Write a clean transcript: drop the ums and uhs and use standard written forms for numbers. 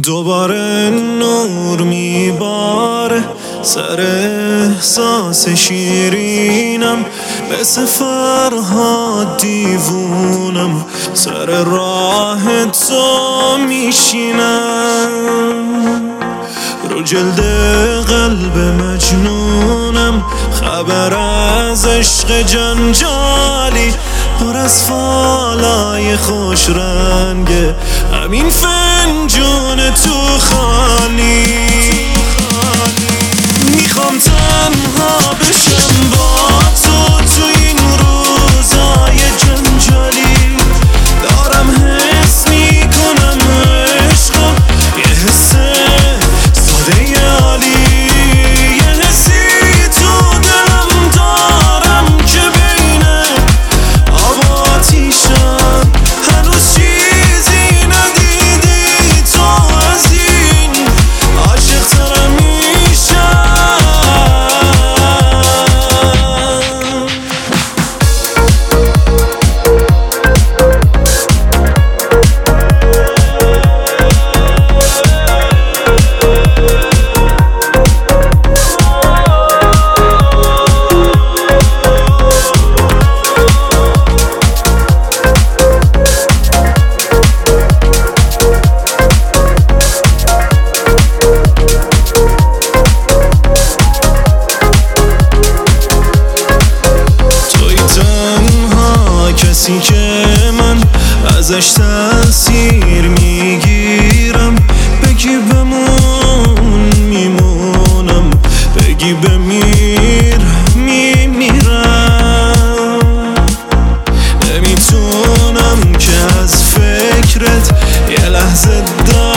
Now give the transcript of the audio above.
دوباره نور میباره سر احساس شیرینم، مثل فرهاد دیوونم سر راه تو میشینم. رو جلد قلب مجنونم خبر از عشق جنجالی، پر از فالای خوش رنگه همین فنجون تو خالی. میخوام تنها بشم با تو این روزای جنجالی، دارم حس میکنم عشقم یه حس ساده عالی، یه حسی تو دلم دارم که بین آب و آتیشم، هنوز چیزی ندیدی تو از این، عاشق ترم میشم. کسی که من ازش تأثیر میگیرم، بگی بمون میمونم، بگی بمیر میمیرم. نمیتونم که از فکرت یه لحظه